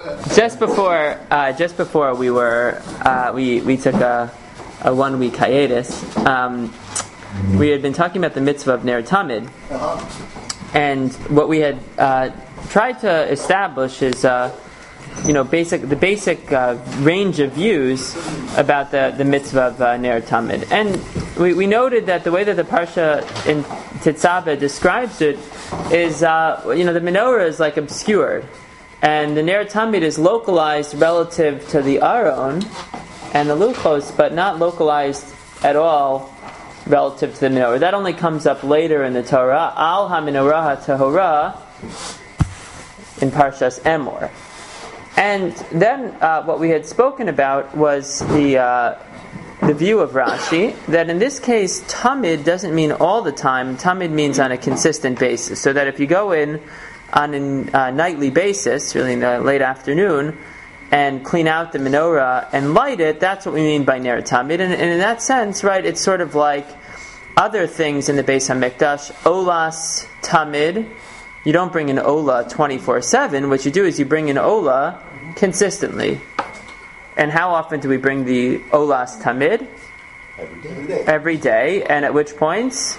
just before we were we took a 1 week hiatus. We had been talking about the mitzvah of Ner Tamid, and what we had tried to establish is the basic range of views about the mitzvah of Ner Tamid. And we noted that the way that the Parsha in Tetzaveh describes it is, the menorah is like obscured, and the Ner Tamid is localized relative to the Aron and the Luchos, but not localized at all relative to the menorah. That only comes up later in the Torah. Al ha-menorah ha-tahorah in Parshas Emor. And then what we had spoken about was the view of Rashi, that in this case, tamid doesn't mean all the time. Tamid means on a consistent basis. So that if you go in on a nightly basis, really in the late afternoon, and clean out the menorah and light it, that's what we mean by Ner Tamid. And in that sense, right, it's sort of like other things in the Beis HaMikdash. Olas Tamid. You don't bring an Ola 24/7. What you do is you bring an Ola consistently. And how often do we bring the Olas Tamid? Every day. And at which points?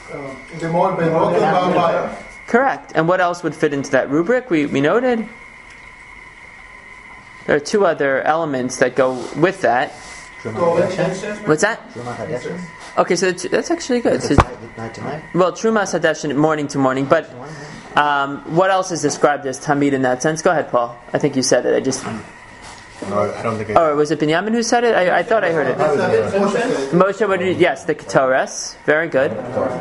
Correct. And what else would fit into that rubric? We noted. There are two other elements that go with that. What's that? Okay, so that's actually good. So, well, Trumas Hadesh morning to morning, but what else is described as Tamid in that sense? Go ahead, Paul. I think you said it. No, I don't think or was it Binyamin who said it? I thought I heard it. Moshe, what did you... Yes, the Ketores. Very good.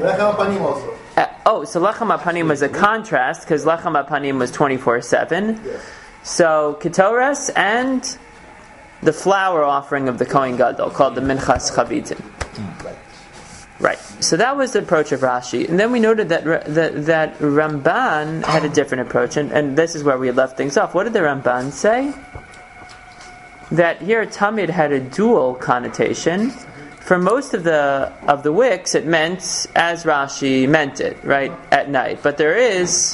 So Lechem HaPanim was a contrast, because Lechem HaPanim was 24/7. So Ketores and the flour offering of the Kohen Gadol, called the Minchas Chavitim. Right. So that was the approach of Rashi. And then we noted that Ramban had a different approach, and this is where we had left things off. What did the Ramban say? That here Tamid had a dual connotation. For most of the wicks, it meant as Rashi meant it, right, at night. But there is...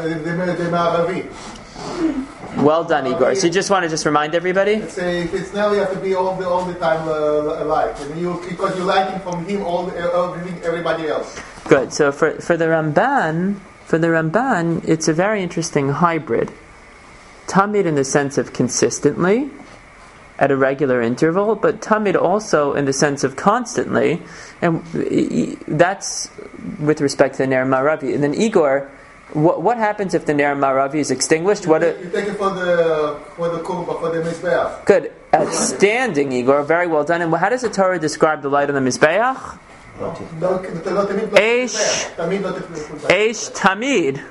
Well done, Igor. So you just want to remind everybody? It's now you have to be all the time alive, and because you're lighting from him everybody else. Good. So for the Ramban, it's a very interesting hybrid. Tamid in the sense of consistently, at a regular interval, but tamid also in the sense of constantly, and that's with respect to the Ner Maravi. And then Igor, what happens if the Ner Maravi is extinguished? You take it for the Mizbeach. Good, outstanding, Igor. Very well done. And how does the Torah describe the light on the Mizbeach? Eish Tamid.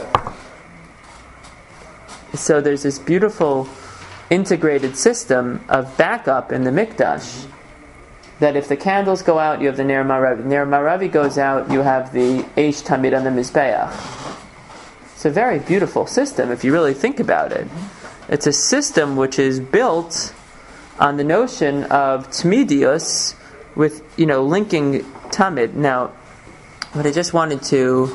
So there's this beautiful integrated system of backup in the Mikdash, that if the candles go out, you have the Ner Maravi. Ner Maravi goes out, you have the Eish Tamid on the Mizbeach. It's a very beautiful system if you really think about it. It's a system which is built on the notion of Tmidius with, linking Tamid. Now, what I just wanted to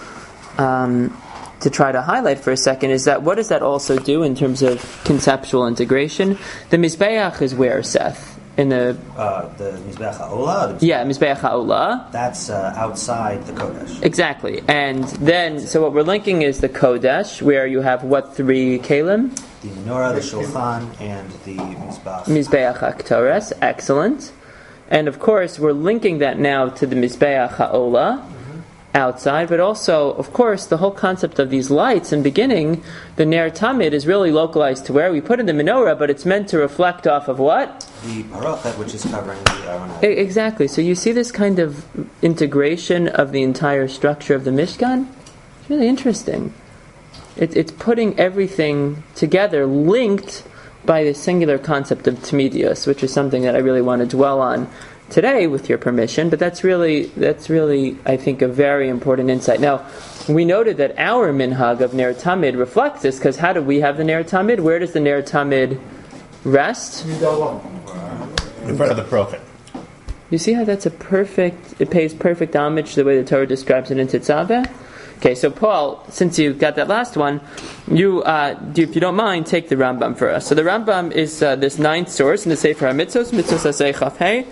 try to highlight for a second is that what does that also do in terms of conceptual integration? The Mizbeach is where, Seth? In the Mizbeach HaOlah? Yeah, Mizbeach HaOlah. That's outside the Kodesh. Exactly. And then, so what we're linking is the Kodesh, where you have what three Kalim? The Menorah, the Shulchan, and the Mizbeach. Mizbeach HaKtores. Excellent. And of course, we're linking that now to the Mizbeach HaOlah. Outside, but also, of course, the whole concept of these lights in beginning, the Ner Tamid is really localized to where we put in the menorah, but it's meant to reflect off of what? The parochet, which is covering the Aron. Exactly. So you see this kind of integration of the entire structure of the Mishkan? It's really interesting. It's putting everything together, linked by the singular concept of Tmidius, which is something that I really want to dwell on today, with your permission, but that's really, I think, a very important insight. Now, we noted that our minhag of Ner Tamid reflects this, because how do we have the Ner Tamid? Where does the Ner Tamid rest? In front of the prophet. You see how it pays perfect homage to the way the Torah describes it in Tetzaveh? Okay, so Paul, since you got that last one, you, if you don't mind, take the Rambam for us. So the Rambam is this ninth source in the Sefer HaMitzvos, Mitzvos Asay Chaf Hey.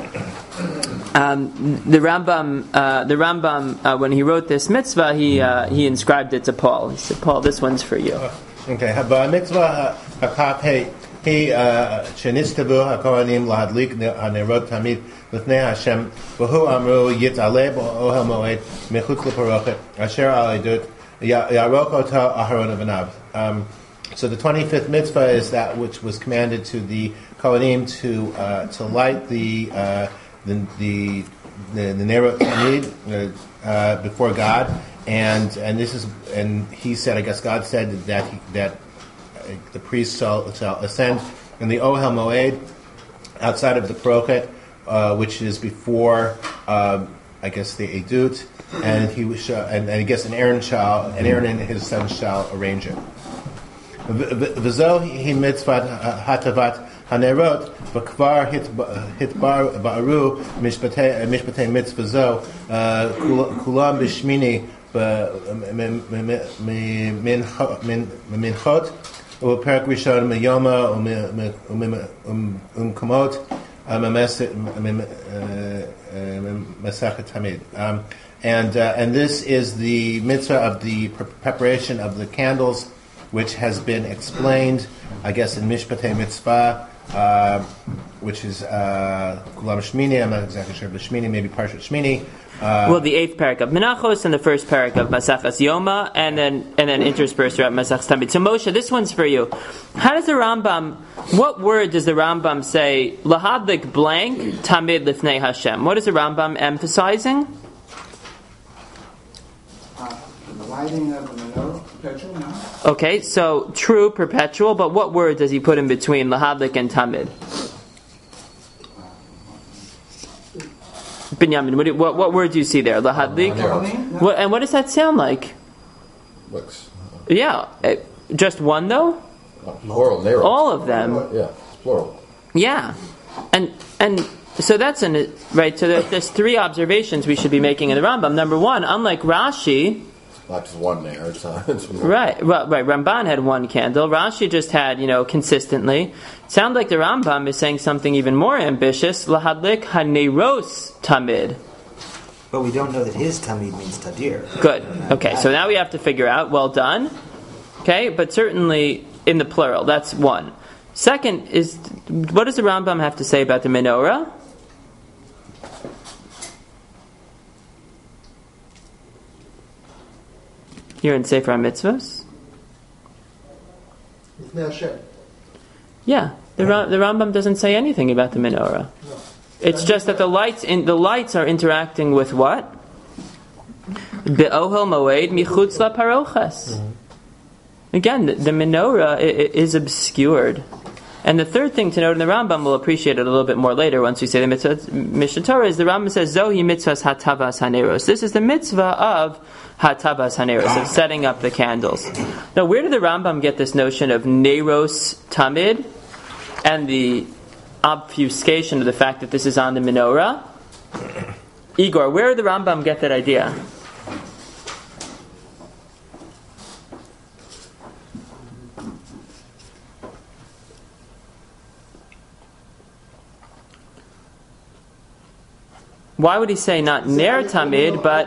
The Rambam, when he wrote this mitzvah, he inscribed it to Paul. He said, "Paul, this one's for you." Okay. Mitzvah hakaf hey he shenistabu hakohanim lahadlik hanerot tamid l'fnei Hashem v'hu amru yitzaleh b'ohel moed mechutz l'parochet asher al edut yarok oto aharon avanav. So the 25th mitzvah is that which was commanded to the Kohanim to light the Nerot Tamid before God, and this is, and he said, I guess God said that the priest shall ascend in the Ohel Moed outside of the Prochet, which is before I guess the Edut, and and I guess Aaron and his son shall arrange it. V'zo hi mitzvat hatavat hanerot v'kvar hitbar ba'aru mishpatei mitzvah zo kulam b'shmini minchot u'perak rishon miyoma u'mkomot mesachet tamid. And this is the mitzvah of the preparation of the candles, which has been explained, I guess, in Mishpatei Mitzvah, which is Kulam Shmini. I'm not exactly sure, but Shmini, maybe Parshat Shmini. Well, the 8th parak of Menachos and the 1st parak of Masachas Yoma, and then interspersed throughout Masachas Tamid. So Moshe, this one's for you. How does the Rambam? What word does the Rambam say? Lahadlik blank Tamid Lifnei Hashem. What is the Rambam emphasizing? Lighting of the menorah, perpetual, no? Okay, so true, perpetual, but what word does he put in between Lahadlik and Tamid? Binyamin, what word do you see there? Lahadlik? And what does that sound like? Looks. Yeah, just one though? Plural, narrow. All of them. Yeah, it's plural. Yeah, and so that's right. So there's 3 observations we should be making in the Rambam. Number 1, unlike Rashi. Not just one there. It's right. Ramban had 1 candle. Rashi just had, consistently. Sound like the Rambam is saying something even more ambitious. Lahadlik haneros tamid. But we don't know that his tamid means tadir. Good. Okay, so now we have to figure out. Well done. Okay, but certainly in the plural. That's 1. Second is, what does the Rambam have to say about the menorah? Here in Sefer HaMitzvos? Yeah, the Rambam doesn't say anything about the menorah. No. It's just that the lights are interacting with what? Be'ohel moed michutz laparochas. Again, the menorah is obscured. And the third thing to note in the Rambam, we'll appreciate it a little bit more later once we say the Mishnah Torah, is the Rambam says, Zohi mitzvahs hatavas haneros. This is the mitzvah of hatavas haneros, of setting up the candles. Now, where did the Rambam get this notion of neros tamid and the obfuscation of the fact that this is on the menorah? Igor, where did the Rambam get that idea? Why would he say not ner tamid, but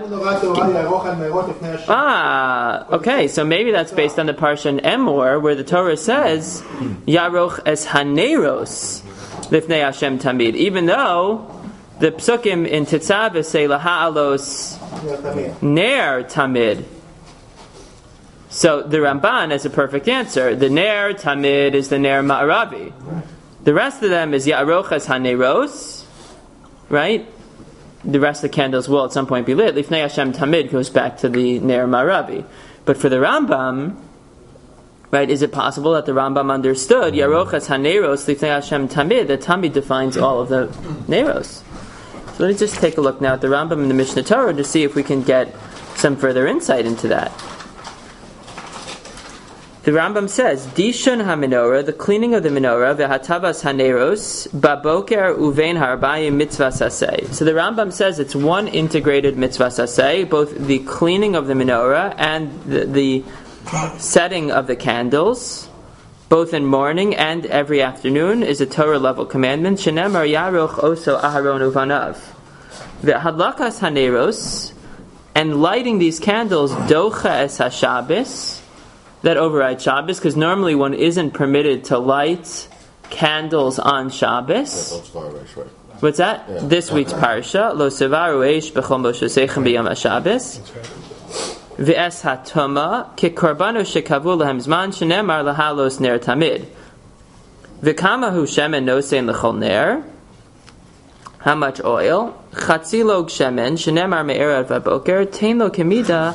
okay, so maybe that's based on the parsha in Emor, where the Torah says yaroch es haneros lifnei Hashem tamid, even though the psukim in Tetzaveh say laha'alos ner tamid. So the Ramban has a perfect answer. The ner tamid is the ner ma'aravi. The rest of them is yaroch es haneros, right? The rest of the candles will at some point be lit. Lifnei Hashem Tamid goes back to the Ner Ma'aravi. But for the Rambam, right, is it possible that the Rambam understood Yarochas Haneros Lifnei Hashem Tamid, that Tamid defines all of the Neros? So let's just take a look now at the Rambam in the Mishnah Torah to see if we can get some further insight into that. The Rambam says, Dishon ha-menorah, the cleaning of the menorah, v'hatavas haneros, baboker uvein harbayim mitzvah saseh. So the Rambam says it's one integrated mitzvah saseh, both the cleaning of the menorah and the setting of the candles, both in morning and every afternoon, is a Torah level commandment. Shenemar yaroch oso aharon uvanav. V'hadlakas haneros, and lighting these candles, docha es ha-Shabbos, that override Shabbos, because normally one isn't permitted to light candles on Shabbos. What's that? Yeah. This week's parsha, Lo sevaru eish b'chol mosheseichem b'yom HaShabbos. V'es hatoma k'korbano shekavu lahem zman shenemar lahalos ner tamid. V'kama hu shemen nosein l'chol ner. How much oil? Chatzi log shemen shenemar me'erav v'boker tein lo kemida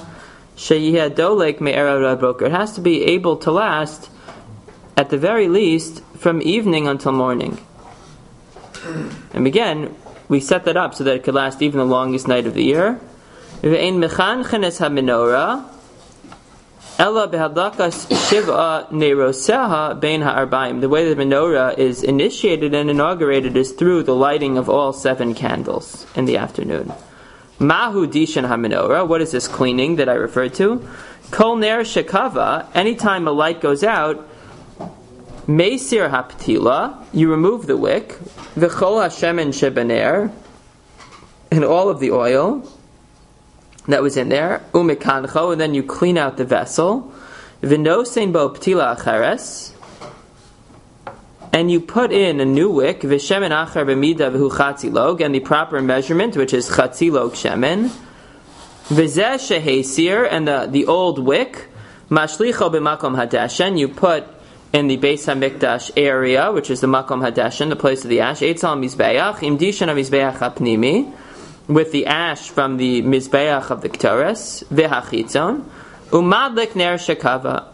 it has to be able to last, at the very least, from evening until morning. And again, we set that up so that it could last even the longest night of the year. The way the menorah is initiated and inaugurated is through the lighting of all 7 candles in the afternoon. Mahu dishan ha-menorah, what is this cleaning that I referred to? Kol ner shekava, anytime a light goes out, meisir haptila, you remove the wick, v'chol hashemen shebaner, and all of the oil that was in there, umekancho, and then you clean out the vessel, v'nosein bo ptila acheres, and you put in a new wick, v'shemen achar b'mida v'hu chatzi log, and the proper measurement, which is chatzi log shemen, v'zeh shehesir, and the old wick, mashlicho b'makom hadashen, you put in the Beis HaMikdash area, which is the makom hadashen, the place of the ash, eitzal mizbeach, im dishan ha-mizbeach hapnimi, with the ash from the mizbeach of the Ketores, v'hachitzon, umadlik ner shekava,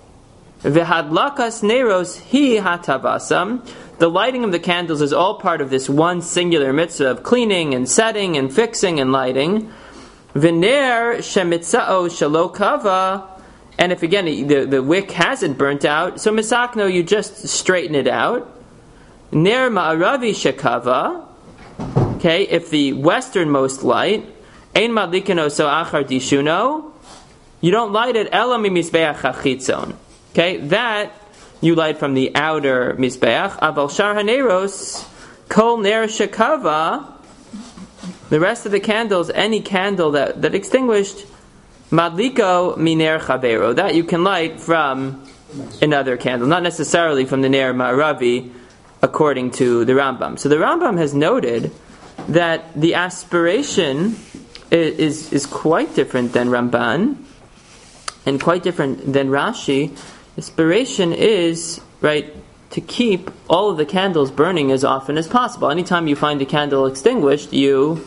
V'hadlakas neros hi hatavasam. The lighting of the candles is all part of this one singular mitzvah of cleaning and setting and fixing and lighting. V'ner shemitzao shalo kava. And if again the wick hasn't burnt out, so misakno, you just straighten it out. Ner ma'aravi shekava. Okay, if the westernmost light, ein madlikino so achar dishuno, you don't light it ela mimizbeach hachitzon. Okay, that you light from the outer mizbeach. Aval shar haneros kol ner shekava. The rest of the candles, any candle that extinguished, madliko miner chavero, that you can light from another candle, not necessarily from the ner ma'aravi, according to the Rambam. So the Rambam has noted that the aspiration is quite different than Ramban and quite different than Rashi. Aspiration is, right, to keep all of the candles burning as often as possible. Anytime you find a candle extinguished, you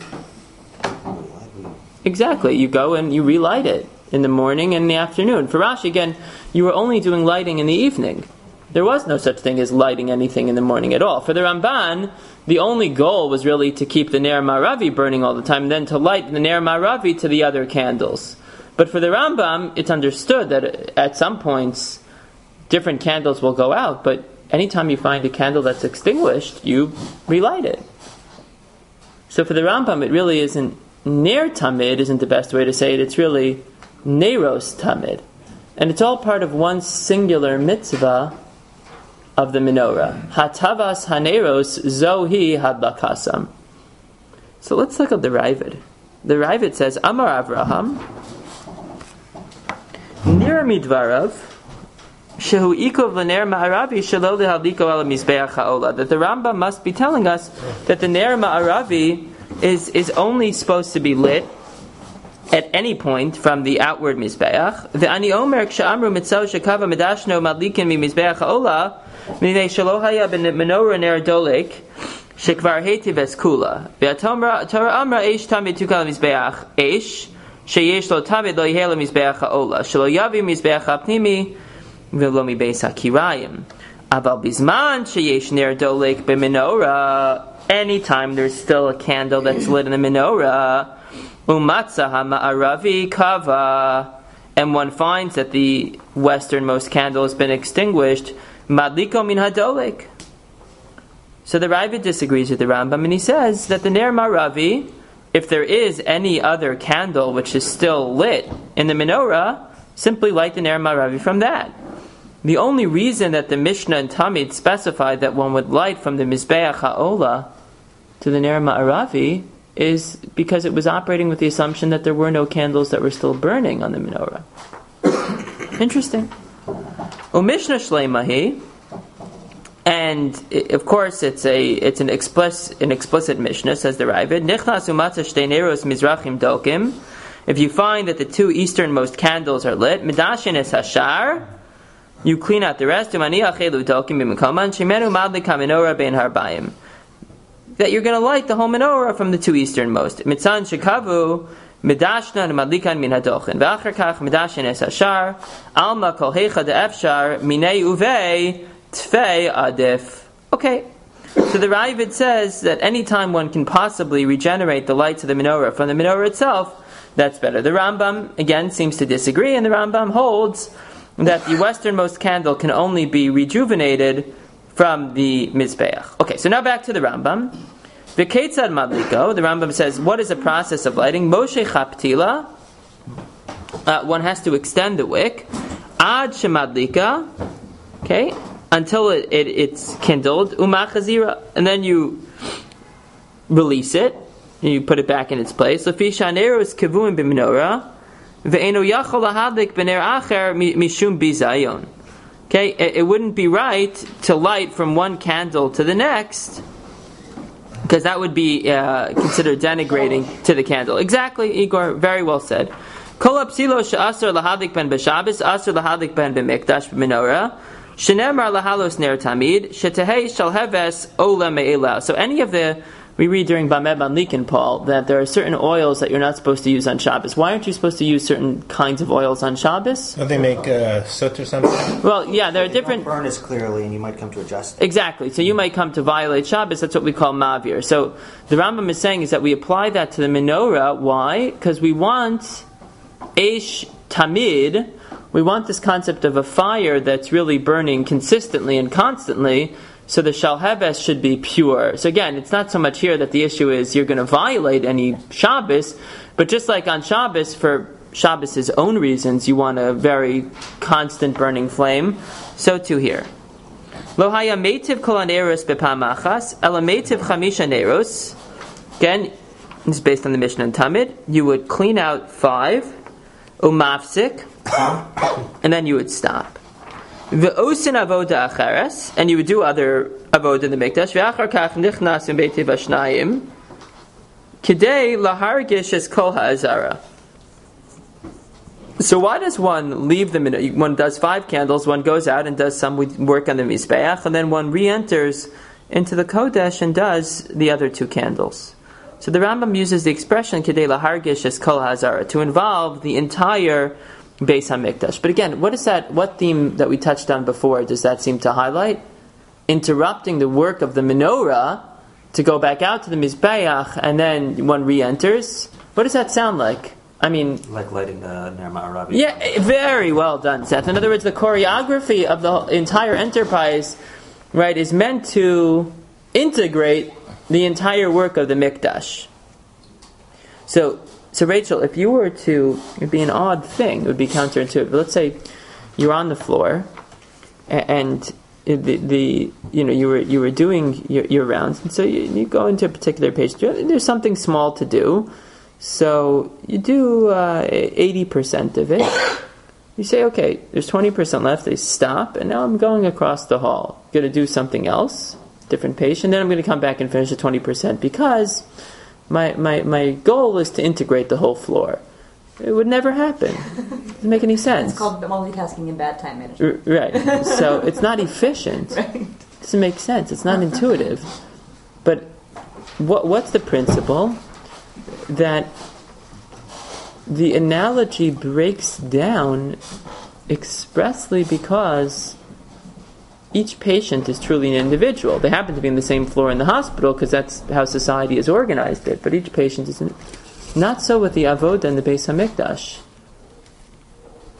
go and you relight it in the morning and in the afternoon. For Rashi, again, you were only doing lighting in the evening. There was no such thing as lighting anything in the morning at all. For the Ramban, the only goal was really to keep the Ner Ma'aravi burning all the time, and then to light the Ner Ma'aravi to the other candles. But for the Rambam, it's understood that at some points different candles will go out, but anytime you find a candle that's extinguished, you relight it. So for the Rambam, it really isn't Ner Tamid, isn't the best way to say it, it's really Neros Tamid. And it's all part of one singular mitzvah of the menorah. Hatavas haneros zohi hadlakasam. So let's look at the Ravid. The Ravid says, Amar Avraham, Nir midvarav, shehu ikov l'ner ma'aravi shelo lehadliko ala mizbeach ha'ola. That the Rambam must be telling us that the ner ma'aravi is only supposed to be lit at any point from the outward mizbeach. The ani omer k'sha'amru mitzau shekava medashno madlikin mi mizbeach ha'ola minei shelo haya menorah ner dolek shekvar hetiv es kula. V'atorah amra eish tamid tukal mizbeach eish sheyesh lo tamid lo yihela mizbeach ha'ola shelo yavi mizbeach ha'pnimi v'lo mibeis ha'kirayim. Aval bizman sheyesh ner dolek b'menorah, anytime there's still a candle that's lit in the menorah, umatza ha'ma'aravi kava, and one finds that the westernmost candle has been extinguished, madliko min hadolik. So the Ravid disagrees with the Rambam, and he says that the Ner Maravi, if there is any other candle which is still lit in the menorah, simply light the Ner Maravi from that. The only reason that the Mishnah and Tamid specified that one would light from the Mizbeach HaOla to the Ner Ma'aravi is because it was operating with the assumption that there were no candles that were still burning on the menorah. Interesting. Mishnah Shleimahi, and of course it's an explicit Mishnah, says the Ravid. Nichnas umatzah shtei neros mizrachim dokim. If you find that the two easternmost candles are lit, midashin es hashar, you clean out the rest. That you're going to light the whole menorah from the two easternmost. Mitzan shekavu midashna madlikan min hadochin. V'achar kach midashin es hashar alma kol heicha de'efshar minei uvei tfei adif. Okay. So the Ravid says that any time one can possibly regenerate the lights of the menorah from the menorah itself, that's better. The Rambam, again, seems to disagree, and the Rambam holds that the westernmost candle can only be rejuvenated from the Mizbeach. Okay, so now back to the Rambam. V'ketzad madliko, the Rambam says, what is the process of lighting? Moshe chaptila, one has to extend the wick, ad shemadlika, okay, until it's kindled, umachazira, and then you release it, and you put it back in its place. Lefi shaneros kivuim b'menorah, ve'eno yachol lahadik b'ner acher mishum bizayon. Okay, it wouldn't be right to light from one candle to the next, because that would be considered denigrating to the candle. Exactly, Igor, very well said. Kol apsilo she'asur lahadik ben b'shabes, asur lahadik ben b'mikdash b'menorah, shenemar lahalos ner tamid, shetehei shalheves ola me'elah. So any of the, we read during Bamed Manlikin, Paul, that there are certain oils that you're not supposed to use on Shabbos. Why aren't you supposed to use certain kinds of oils on Shabbos? Don't they make soot or something? Well, yeah, there are different... Don't burn as clearly, and you might come to adjust it. Exactly. So you might come to violate Shabbos. That's what we call mavir. So the Rambam is saying is that we apply that to the menorah. Why? Because we want eish tamid. We want this concept of a fire that's really burning consistently and constantly. So the shalheves should be pure. So again, it's not so much here that the issue is you're going to violate any Shabbos, but just like on Shabbos, for Shabbos' own reasons, you want a very constant burning flame, so too here. Lo haya meitiv kol haneros b'pamachas, ela meitiv chamisha neros. Again, this is based on the Mishnah and Tamid. You would clean out 5, umafsik, and then you would stop. Ve'osin avoda acheres, and you would do other avoda in the mikdash. Ve'achar kach nichnas in beitiv hashnayim, kidei lahargish es kol ha'azara. So why does one leave the minute? One does 5 candles, one goes out and does some work on the mizbeach, and then one re-enters into the kodesh and does the other 2 candles. So the Rambam uses the expression kidei lahargish es kol ha'azara to involve the entire Beis HaMikdash. But again, what theme that we touched on before does that seem to highlight? Interrupting the work of the menorah to go back out to the Mizbeach and then one re-enters. What does that sound like? I mean... like lighting the Ner Ma'aravi. Yeah, very well done, Seth. In other words, the choreography of the entire enterprise, right, is meant to integrate the entire work of the Mikdash. So Rachel, if you were to, it'd be an odd thing. It would be counterintuitive. Let's say you're on the floor, and you were doing your rounds, and so you go into a particular page. There's something small to do, so you do 80% of it. You say, okay, there's 20% left. They stop, and now I'm going across the hall. I'm going to do something else, different page, and then I'm going to come back and finish the 20% because my goal is to integrate the whole floor. It would never happen. It doesn't make any sense. It's called multitasking in bad time management. Right. So it's not efficient. Right. It doesn't make sense. It's not intuitive. But what's the principle? That the analogy breaks down expressly because each patient is truly an individual. They happen to be in the same floor in the hospital because that's how society has organized it. But each patient is not so with the avodah and the Beis Hamikdash.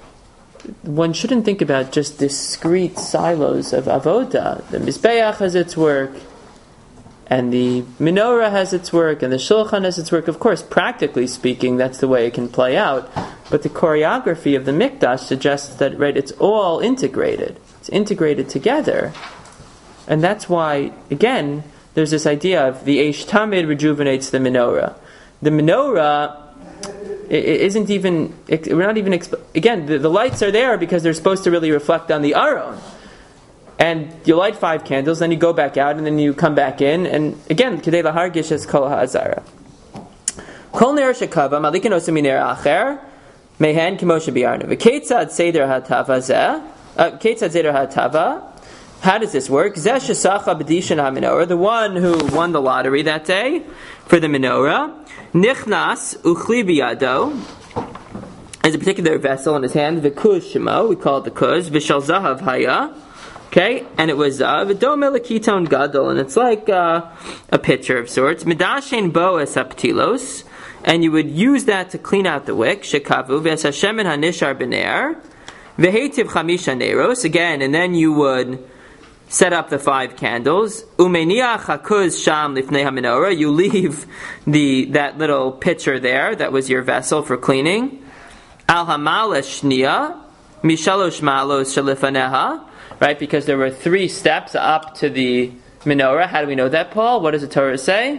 one shouldn't think about just discrete silos of avoda. The Mizbeach has its work, and the menorah has its work, and the shulchan has its work. Of course, practically speaking, that's the way it can play out. But the choreography of the mikdash suggests that, right, it's all integrated. It's integrated together. And that's why, again, there's this idea of the Eish Tamid rejuvenates the menorah. The menorah isn't even, we're not even, again, the lights are there because they're supposed to really reflect on the Aron. And you light 5 candles, then you go back out, and then you come back in, and again, Kedei Lahargish es Kol Ha'azara. Kol ner shekava malikin osa miner acher mehen kemo shebiyarnu. V'ketzad seder hatava zeh. Ketzad seder hatava. How does this work? Zeh shesacha b'dishan ha-menorah, the one who won the lottery that day for the menorah. Nichnas uchli biyado. There's a particular vessel in his hand. V'kuz shemo, we call it the kuz. V'shal zahav haya. Okay, and it was v'domeh lekiton gadol, and it's like a pitcher of sorts. Midashen bo es haptilos, and you would use that to clean out the wick. Shekavu v'es hashemen hanishar b'ner v'hetiv chamisha neros, again, and then you would set up the 5 candles. Umeniach hakuz sham lifnei hamenorah, you leave that little pitcher there, that was your vessel for cleaning. Al hamala shnia mishalosh malos shalifaneha. Right, because there were 3 steps up to the menorah. How do we know that, Paul? What does the Torah say?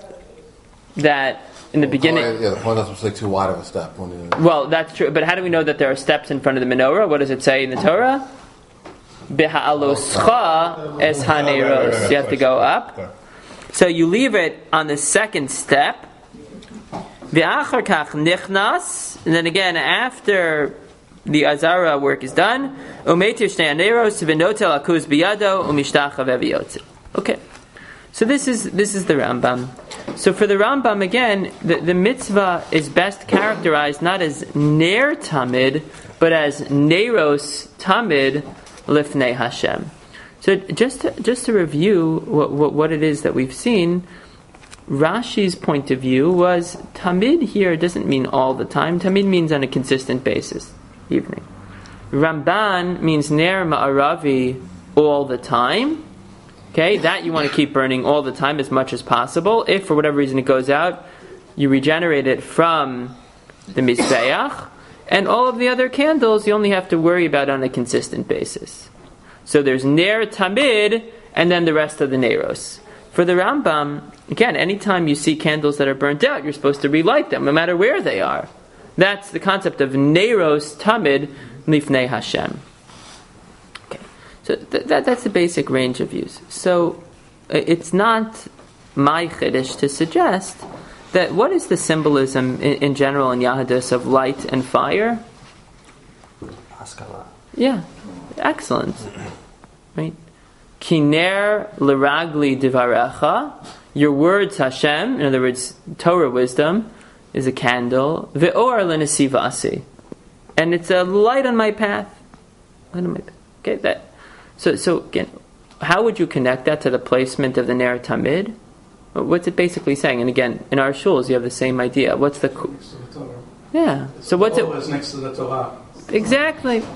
That in the beginning... The point is like too wide of a step. Well, that's true. But how do we know that there are steps in front of the menorah? What does it say in the Torah? Beha'aloscha es haneros. You have to go up. So you leave it on the 2nd step. Ve'achar kach nichnas. And then again, after the azara work is done. Okay, so this is the Rambam. So for the Rambam, again, the mitzvah is best characterized not as ner tamid, but as neros tamid lifnei Hashem. So just to review what it is that we've seen, Rashi's point of view was tamid here doesn't mean all the time. Tamid means on a consistent basis. Evening. Ramban means ner ma'aravi all the time. Okay, that you want to keep burning all the time as much as possible. If for whatever reason it goes out, you regenerate it from the mizbeach, and all of the other candles you only have to worry about on a consistent basis. So there's ner tamid, and then the rest of the neros. For the Rambam, again, anytime you see candles that are burnt out, you're supposed to relight them, no matter where they are. That's the concept of Neros Tamid Lifnei Hashem. Okay, so that's the basic range of views. So it's not my chiddush to suggest that what is the symbolism in general in Yahadus of light and fire? Haskala. Yeah, excellent. Right? Kiner l'ragli divarecha, your words Hashem, in other words, Torah wisdom, is a candle. Ve'or l'nesivasi, and it's a light on my path. Okay, that. So again, how would you connect that to the placement of the ner tamid? What's it basically saying? And again, in our shuls, you have the same idea. What's the? Next to the Torah. Yeah. So what's it? Always next to the Torah. Exactly.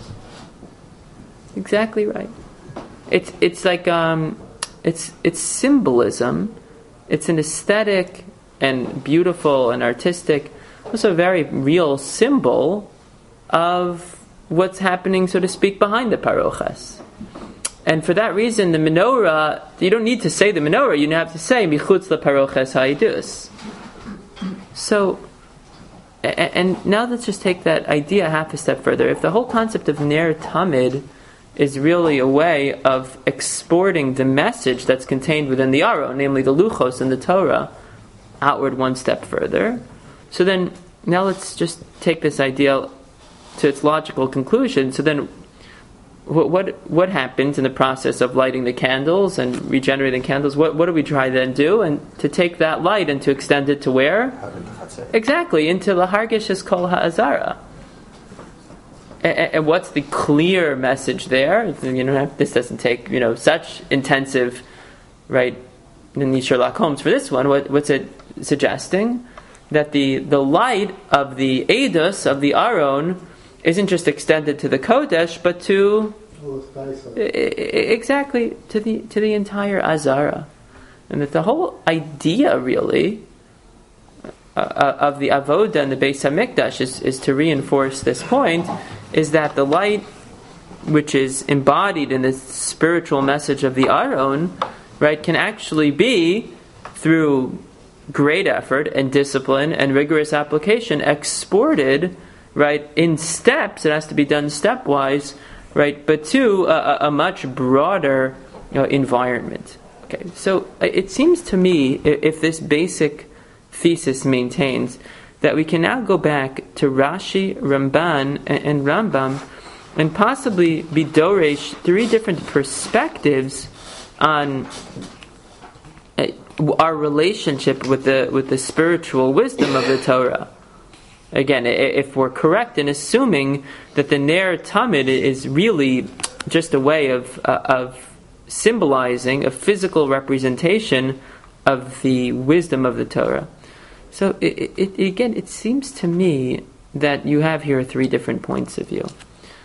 Exactly right. It's like it's symbolism. It's an aesthetic and beautiful and artistic, also a very real symbol of what's happening, so to speak, behind the parochas. And for that reason, the menorah, you don't need to say the menorah, you have to say michutz leparoches ha'idus. So, and now let's just take that idea half a step further. If the whole concept of ner tamid is really a way of exporting the message that's contained within the Aron, namely the luchos and the Torah, outward one step further. So then, now let's just take this idea to its logical conclusion. So then, what happens in the process of lighting the candles and regenerating candles? What do we try then do? And to take that light and to extend it to where? Exactly, into Lahargish es Kol Ha'azara. And what's the clear message there? This doesn't take such intensive, right? In the Sherlock Holmes for this one, what's it suggesting? That the light of the Eidos of the Aron isn't just extended to the Kodesh, but to exactly to the entire Azara, and that the whole idea really of the Avodah and the Beis Hamikdash is to reinforce this point, is that the light which is embodied in the spiritual message of the Aron, right, can actually be, through great effort and discipline and rigorous application, exported, right, in steps. It has to be done stepwise, right, but to a much broader environment. Okay, so it seems to me, if this basic thesis maintains, that we can now go back to Rashi, Ramban, and Rambam, and possibly be doresh 3 different perspectives on our relationship with the spiritual wisdom of the Torah. Again, if we're correct in assuming that the Ner Tamid is really just a way of symbolizing a physical representation of the wisdom of the Torah. So it seems to me that you have here 3 different points of view.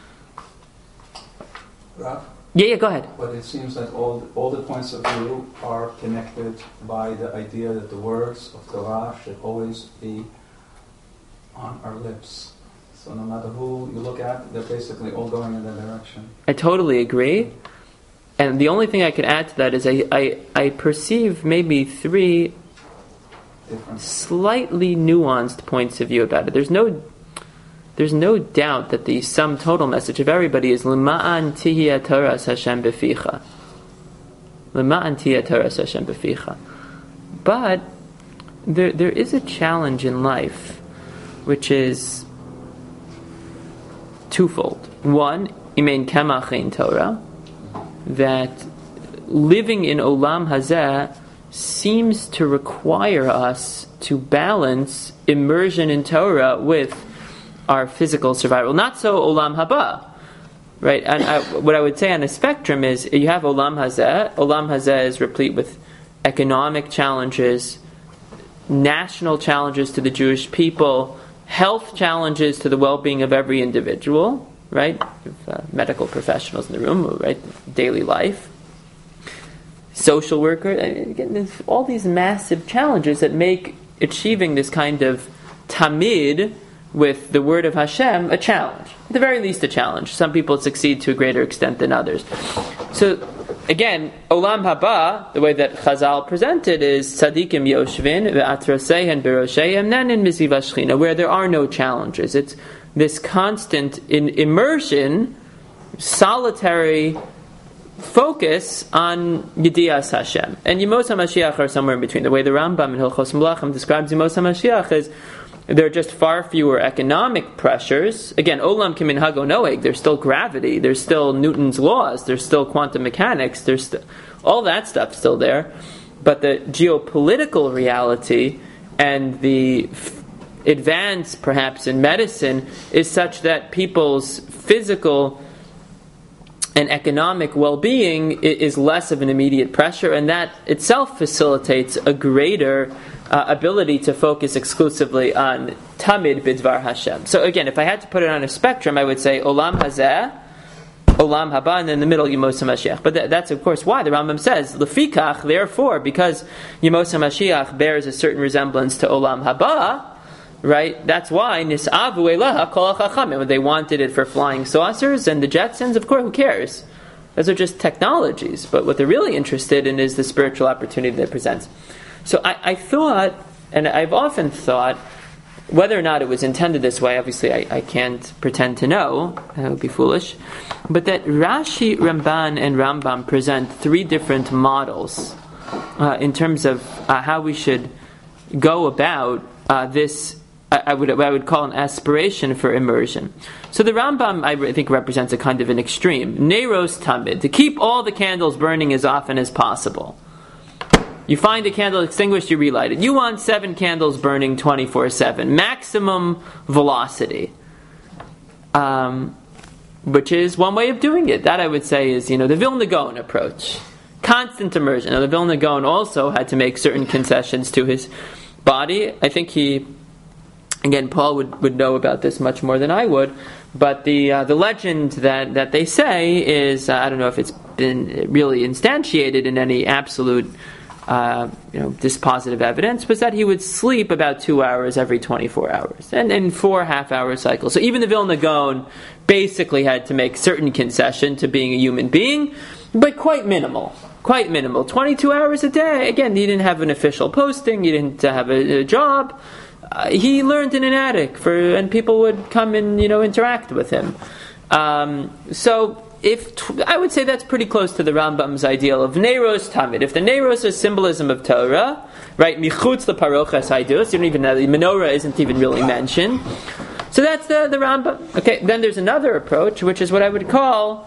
Rav? Yeah, go ahead. But it seems that all the points of view are connected by the idea that the words of Torah should always be on our lips. So no matter who you look at, they're basically all going in that direction. I totally agree. And the only thing I could add to that is I perceive maybe 3 Different. slightly nuanced points of view about it. There's no doubt that the sum total message of everybody is L'ma'an tihya Toras Hashem beficha. L'ma'an tihya Toras Hashem beficha. But there is a challenge in life which is twofold. One, imein kemach ein Torah, that living in Olam Hazeh seems to require us to balance immersion in Torah with our physical survival. Not so Olam Haba, right? And what I would say on a spectrum is you have Olam Hazeh. Olam Hazeh is replete with economic challenges, national challenges to the Jewish people, health challenges to the well-being of every individual, right? Medical professionals in the room, right? Daily life. Social worker. Again, there's all these massive challenges that make achieving this kind of tamid with the word of Hashem a challenge. At the very least a challenge. Some people succeed to a greater extent than others. So, again, Olam Haba, the way that Chazal presented is Tzadikim Yoshvin, Ve'atroseihen Berosheim, Nanin Miziv Shechina, where there are no challenges. It's this constant immersion, solitary focus on Yedias Hashem. And Yemos HaMashiach are somewhere in between. The way the Rambam in Hilchos Melachim describes Yemos HaMashiach is there are just far fewer economic pressures. Again, Olam Kimin Hago Noeg, there's still gravity, there's still Newton's laws, there's still quantum mechanics, there's all that stuff still there. But the geopolitical reality and the advance, perhaps, in medicine is such that people's physical and economic well-being is less of an immediate pressure, and that itself facilitates a greater ability to focus exclusively on Tamid Bidvar Hashem. So again, if I had to put it on a spectrum, I would say Olam Hazeh, Olam Haba, and then in the middle Yemos HaMashiach. But that's of course why the Rambam says Lefikach, therefore, because Yemos HaMashiach bears a certain resemblance to Olam Haba, right? That's why Nis'avu Elaha Kol HaChachamim, when they wanted it for flying saucers and the Jetsons, of course, who cares? Those are just technologies. But what they're really interested in is the spiritual opportunity that it presents. So I thought, and I've often thought, whether or not it was intended this way, obviously I can't pretend to know, that would be foolish, but that Rashi, Ramban, and Rambam present 3 different models in terms of how we should go about this, I would call an aspiration for immersion. So the Rambam, I think, represents a kind of an extreme. Neiros Tamid, to keep all the candles burning as often as possible. You find a candle extinguished, you relight it. You want 7 candles burning 24/7. Maximum velocity. Which is one way of doing it. That, I would say, is, the Vilna Gaon approach. Constant immersion. Now, the Vilna Gaon also had to make certain concessions to his body. I think again, Paul would know about this much more than I would, But the legend that they say is, I don't know if it's been really instantiated in any absolute dispositive evidence, was that he would sleep about 2 hours every 24 hours, and in 4 half-hour cycles. So even the Vilna Gaon basically had to make certain concession to being a human being, but quite minimal. 22 hours a day. Again, he didn't have an official posting, he didn't have a job. He learned in an attic, and people would come and interact with him. So I would say that's pretty close to the Rambam's ideal of Neiros Tamid. If the Neiros is symbolism of Torah, right? Michutz leparoches haidus. You don't even know the menorah isn't even really mentioned. So that's the Rambam. Okay, then there's another approach, which is what I would call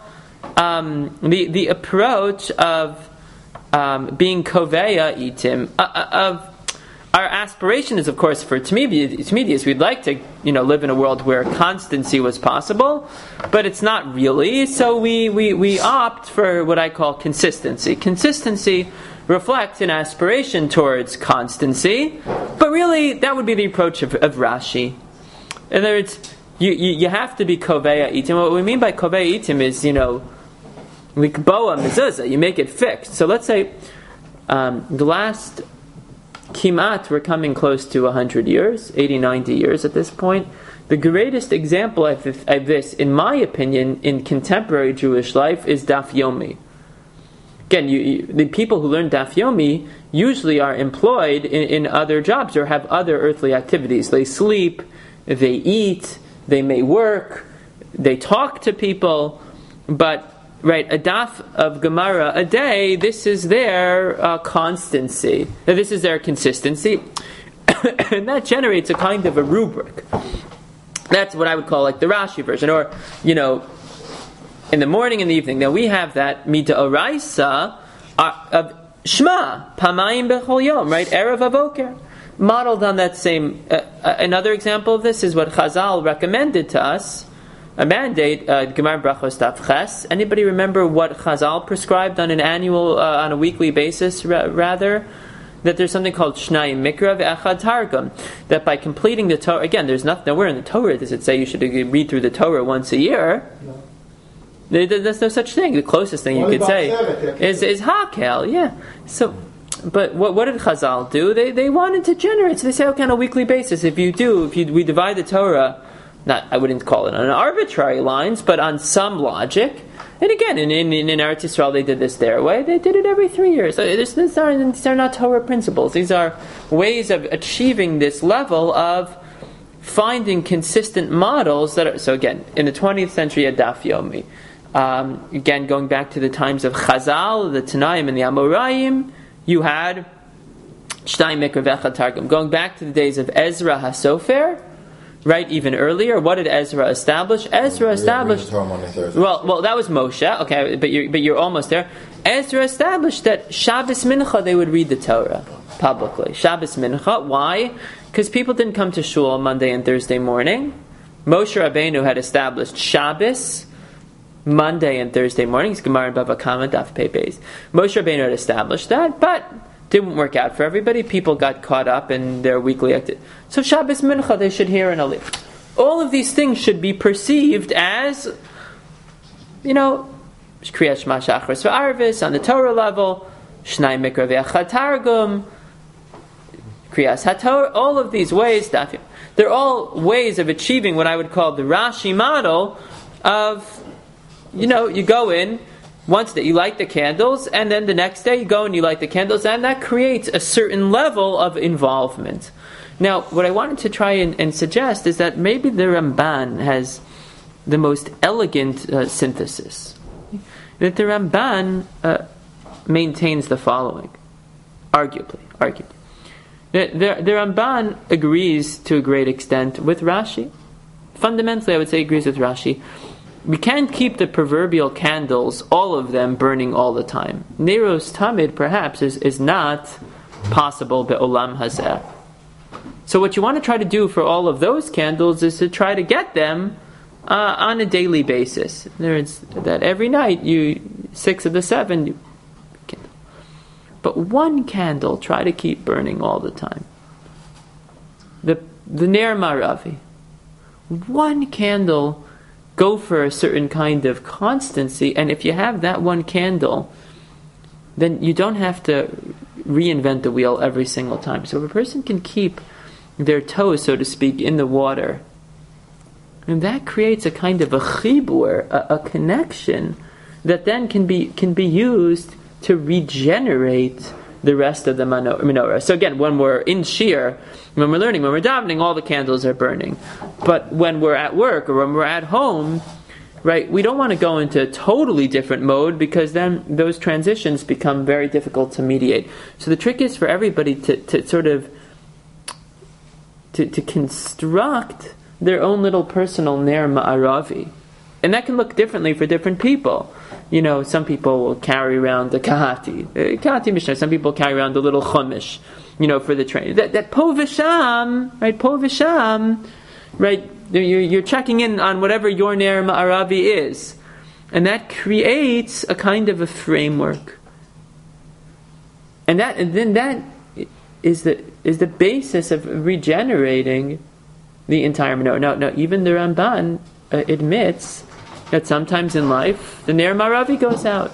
the approach of being koveya itim of. Our aspiration is, of course, for Timidius, we'd like to, live in a world where constancy was possible, but it's not really. So we opt for what I call consistency. Consistency reflects an aspiration towards constancy, but really that would be the approach of Rashi. In other words, you have to be koveya itim. What we mean by koveya itim is, likboa mezuzah. You make it fixed. So let's say the last. Kimat, we're coming close to 100 years, 80, 90 years at this point. The greatest example of this, in my opinion, in contemporary Jewish life is Daf Yomi. Again, the people who learn Daf Yomi usually are employed in other jobs or have other earthly activities. They sleep, they eat, they may work, they talk to people, but right, a daf of Gemara a day, this is their constancy. This is their consistency. And that generates a kind of a rubric. That's what I would call like the Rashi version. Or, in the morning and the evening. Now we have that Mida Oraisa of Shema, Pamayim Bechol Yom, right? Erev Avoker. Modeled on that same... another example of this is what Chazal recommended to us. A mandate, Gemara Brachos Daf Ches. Anybody remember what Chazal prescribed on on a weekly basis, rather? That there's something called Shnayim Mikra ve'Echad Targum. That by completing the Torah, again, there's nowhere in the Torah does it say you should read through the Torah once a year. No. There's no such thing. The closest thing you could say is Hakel, yeah. So, but what did Chazal do? They wanted to generate. So they say, okay, on a weekly basis, we divide the Torah. I wouldn't call it on arbitrary lines, but on some logic. And again, in Eretz Yisrael, they did this their way. They did it every 3 years. These are not Torah principles. These are ways of achieving this level of finding consistent models that are... So again, in the 20th century, at Daf Yomi. Again, going back to the times of Chazal, the Tanaim and the Amoraim, you had Shnayim Mikra ve'Echad Targum. Going back to the days of Ezra HaSofer, right, even earlier, what did Ezra establish? Ezra established... Well, that was Moshe, okay, but you're almost there. Ezra established that Shabbos Mincha they would read the Torah publicly. Shabbos Mincha, why? Because people didn't come to shul Monday and Thursday morning. Moshe Rabbeinu had established Shabbos Monday and Thursday mornings. Gemara and Bava Kama, Daf Pei Beis. Moshe Rabbeinu had established that, but didn't work out for everybody. People got caught up in their weekly activity. So Shabbos Mincha, they should hear an aliyah. All of these things should be perceived as, Kriyat Shema Shachris v'Arvis on the Torah level, Shnai Mikra ve'Echad Targum, Kriyas HaTorah, all of these ways, they're all ways of achieving what I would call the Rashi model of, you go in, once that you light the candles, and then the next day you go and you light the candles, and that creates a certain level of involvement. Now, what I wanted to try and suggest is that maybe the Ramban has the most elegant synthesis. That the Ramban maintains the following, arguably. The Ramban agrees to a great extent with Rashi. Fundamentally, I would say agrees with Rashi. We can't keep the proverbial candles, all of them, burning all the time. Neiros Tamid, perhaps, is not possible be'olam hazeh. So what you want to try to do for all of those candles is to try to get them on a daily basis. There's that every night, 6 of the 7, but one candle, try to keep burning all the time. The Ner Maravi. One candle go for a certain kind of constancy, and if you have that one candle, then you don't have to reinvent the wheel every single time. So if a person can keep their toes, so to speak, in the water, and that creates a kind of a chibur, a connection that then can be used to regenerate the rest of the menorah. So again, when we're in shir, when we're learning, when we're davening, all the candles are burning. But when we're at work or when we're at home, right, we don't want to go into a totally different mode, because then those transitions become very difficult to mediate. So the trick is for everybody to sort of to construct their own little personal ner ma'aravi. And that can look differently for different people. You know, some people will carry around the kahati mishnah. Some people carry around the little chumash, you know, for the train. That po v'sham, right? You're checking in on whatever your ner ma'aravi is, and that creates a kind of a framework. And then that is the basis of regenerating the entire menorah. Now, even the Ramban admits that sometimes in life the ner ma'aravi goes out,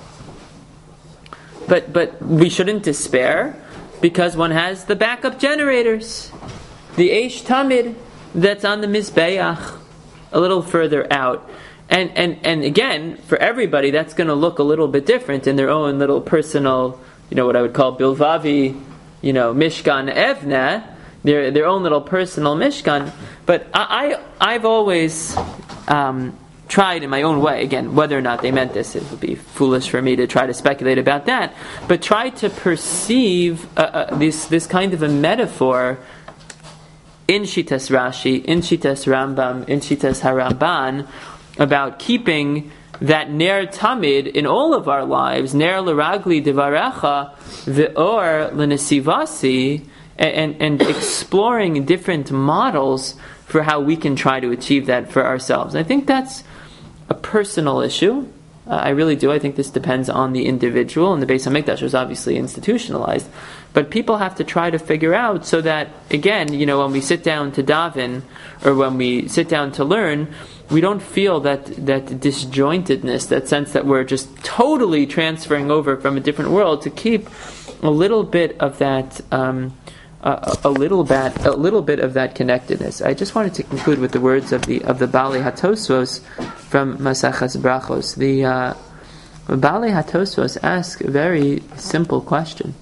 but we shouldn't despair, because one has the backup generators, the eish tamid that's on the mizbeach a little further out, and again, for everybody that's going to look a little bit different in their own little personal, you know, what I would call bilvavi, you know, mishkan evne, their own little personal mishkan. But I've always tried in my own way, again, whether or not they meant this, it would be foolish for me to try to speculate about that, but try to perceive this kind of a metaphor in Shitas Rashi, in Shitas Rambam, in Shitas Haramban, about keeping that ner tamid in all of our lives, ner l'ragli devarecha ve'or l'nesivasi, and exploring different models for how we can try to achieve that for ourselves. I think that's a personal issue. I really do. I think this depends on the individual, and the Beis HaMikdash was obviously institutionalized. But people have to try to figure out, so that, again, you know, when we sit down to daven, or when we sit down to learn, we don't feel that disjointedness, that sense that we're just totally transferring over from a different world, to keep a little bit of that a little bit of that connectedness. I just wanted to conclude with the words of the Baalei HaTosfos from Maseches Brachos. The Baalei HaTosfos ask a very simple question,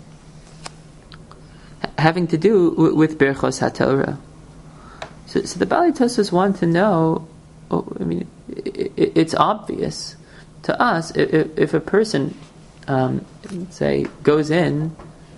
having to do with Birchos HaTorah. So the Baalei HaTosfos want to know. I mean, it's obvious to us if a person, say, goes in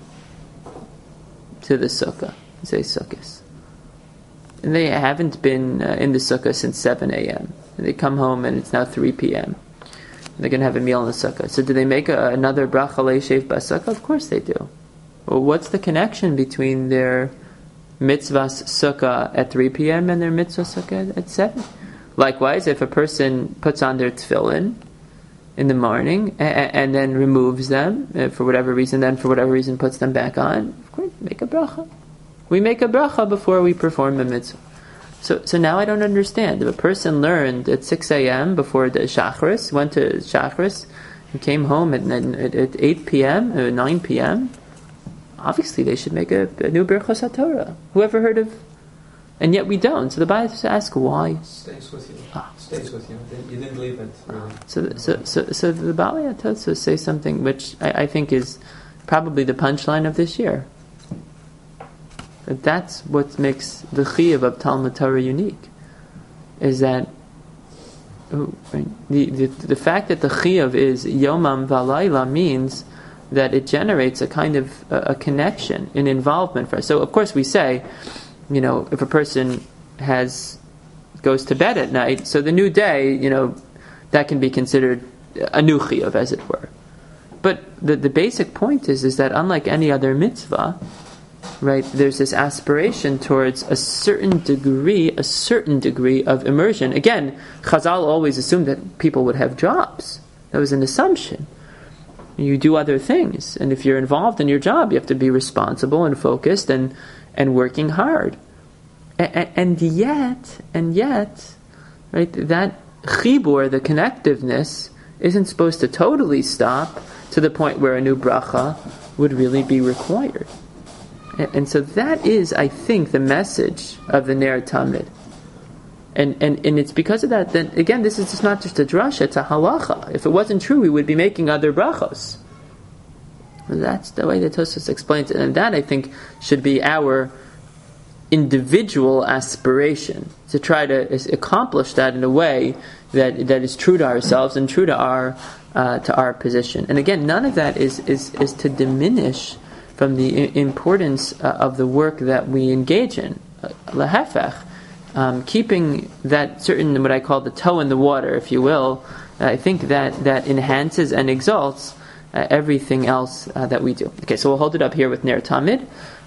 to the sukkah, say sukkahs, and they haven't been in the sukkah since 7 a.m. and they come home and it's now 3 p.m. and they're going to have a meal in the sukkah. So do they make another bracha leishev b'sukkah? Of course they do. Well, what's the connection between their mitzvahs sukkah at 3 p.m. and their mitzvah sukkah at 7? Likewise, if a person puts on their tefillin in the morning and then removes them for whatever reason, then for whatever reason puts them back on, of course, make a bracha. We make a bracha before we perform the mitzvah. So now I don't understand. If a person learned at 6 a.m. before the Shachris, went to Shachris, and came home at 8 p.m., 9 p.m., obviously they should make a new Birchos HaTorah. Whoever heard of... And yet we don't. So the Bible has to ask why. Stays with you. Stays with you. You didn't leave it, really. So the Baalei HaTosfos say something which I think is probably the punchline of this year. That's what makes the Chiyuv of Talmud Torah unique. Is that the fact that the Chiyuv is Yomam V'Alayla means that it generates a kind of a connection, an involvement for us. So of course we say, you know, if a person goes to bed at night, so the new day, you know, that can be considered a new chiyuv, as it were. But the basic point is that unlike any other mitzvah, right, there's this aspiration towards a certain degree of immersion. Again, Chazal always assumed that people would have jobs. That was an assumption. You do other things, and if you're involved in your job, you have to be responsible and focused and working hard. And yet, right, that chibur, the connectiveness, isn't supposed to totally stop to the point where a new bracha would really be required. And so that is, I think, the message of the Ner Tamid. And it's because of that, then again, this is just not just a drasha, it's a halacha. If it wasn't true, we would be making other brachos. That's the way that Tosfos explains it. And that, I think, should be our individual aspiration, to try to accomplish that in a way that is true to ourselves and true to our position. And again, none of that is to diminish from the importance of the work that we engage in. Lahefech, keeping that certain, what I call the toe in the water, if you will, I think that enhances and exalts everything else that we do. Okay, so we'll hold it up here with Ner Tamid.